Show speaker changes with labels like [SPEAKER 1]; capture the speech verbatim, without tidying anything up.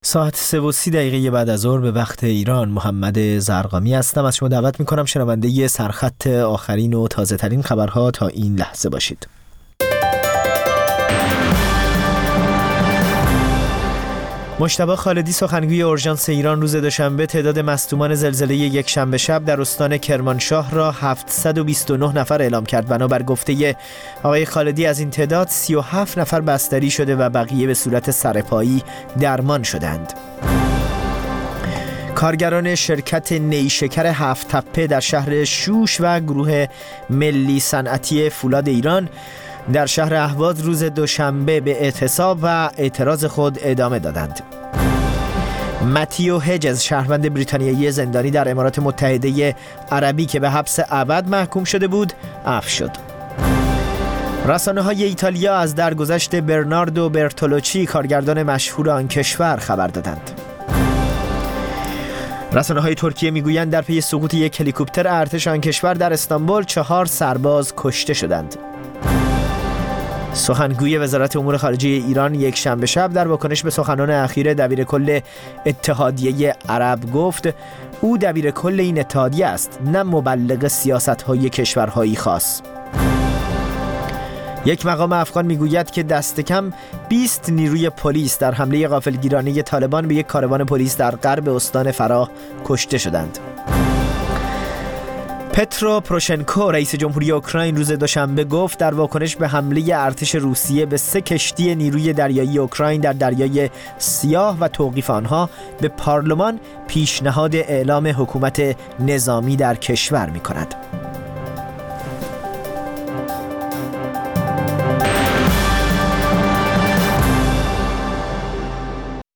[SPEAKER 1] ساعت سه و سی دقیقه بعد از ظهر به وقت ایران، محمد زرقامی هستم. از شما دعوت میکنم شنونده سرخط آخرین و تازه ترین خبرها تا این لحظه باشید. مجتبی خالدی، سخنگوی اورژانس ایران، روز دوشنبه تعداد مصدومان زلزله یک شنبه شب در استان کرمانشاه را هفتصد و بیست و نه نفر اعلام کرد. بنابر گفته آقای خالدی، از این تعداد سی و هفت نفر بستری شده و بقیه به صورت سرپایی درمان شدند. کارگران شرکت نیشکر هفت تپه در شهر شوش و گروه ملی صنعتی فولاد ایران در شهر اهواز روز دوشنبه به اعتصاب و اعتراض خود ادامه دادند. متیو هجز، شهروند بریتانیایی زندانی در امارات متحده عربی که به حبس ابد محکوم شده بود، عفو شد. رسانه‌های ایتالیا از درگذشت برناردو برتولوچی، کارگردان مشهور آن کشور، خبر دادند. رسانه‌های ترکیه میگویند در پی سقوط یک هلیکوپتر ارتش آن کشور در استانبول چهار سرباز کشته شدند. سخنگوی وزارت امور خارجه ایران یک شنبه شب در واکنش به سخنان اخیر دبیرکل اتحادیه عرب گفت او دبیرکل این اتحادیه است، نه مبلغ سیاست‌های کشورهایی خاص. یک مقام افغان میگوید که دست کم بیست نیروی پلیس در حمله غافلگیرانه طالبان به یک کاروان پلیس در غرب استان فراه کشته شدند. پترو پروشنکو، رئیس جمهوری اوکراین، روز دوشنبه گفت در واکنش به حمله ارتش روسیه به سه کشتی نیروی دریایی اوکراین در دریای سیاه و توقیف آنها به پارلمان پیشنهاد اعلام حکومت نظامی در کشور می‌کند.